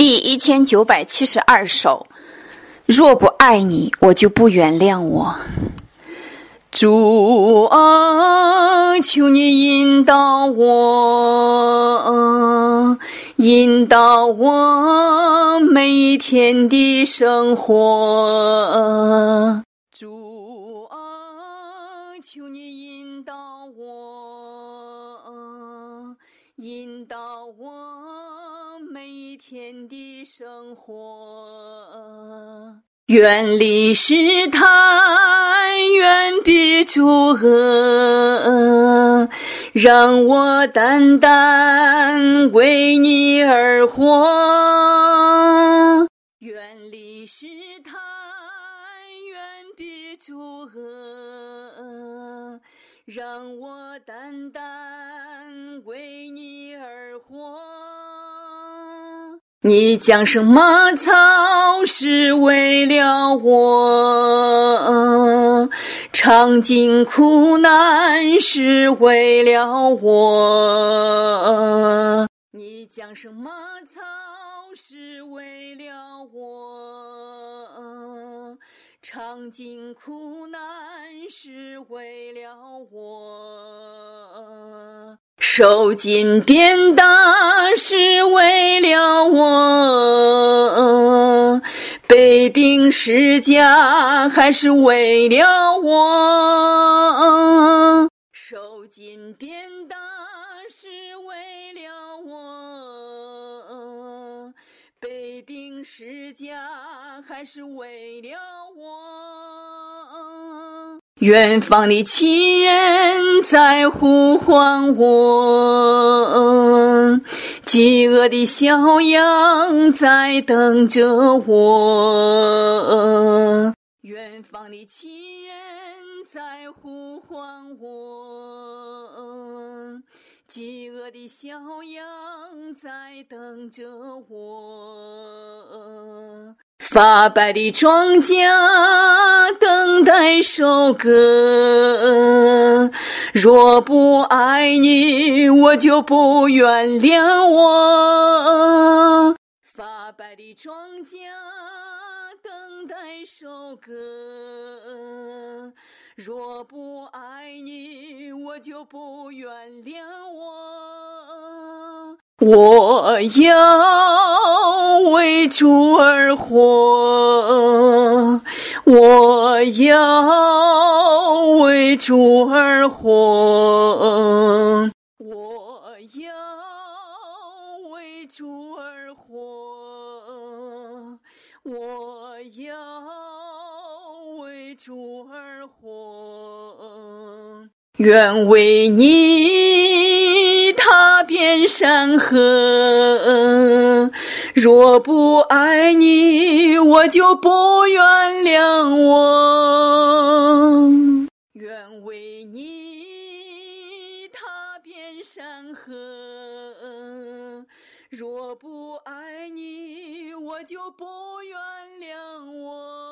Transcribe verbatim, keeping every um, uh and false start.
第一千九百七十二首，若不爱你，我就不原谅我。主啊，求你引导我，引导我每一天的生活。主啊，求你引导我，引导我每一天的生活。远离试探，远避诸恶，让我单单为你而活。远离试探，远避诸恶，让我单单为你而活。你降生马槽是为了我，尝尽苦难是为了我。你降生马槽是为了我，尝尽苦难是为了我。受尽鞭打是为了我，被钉十架还是为了我。受尽鞭打是为了我，被钉十架还是为了我。远方的亲人在呼唤我，饥饿的小羊在等着我。远方的亲人在呼唤我，饥饿的小羊在等着我。发白的庄稼等待收割，若不爱你，我就不原谅我。发白的庄稼等待收割，若不爱你，我就不原谅我。我要为主而活，我要为主而活，我要为主而活，我要为主而活。愿为你踏遍山河，若不爱你，我就不原谅我。愿为你踏遍山河，若不爱你，我就不原谅我。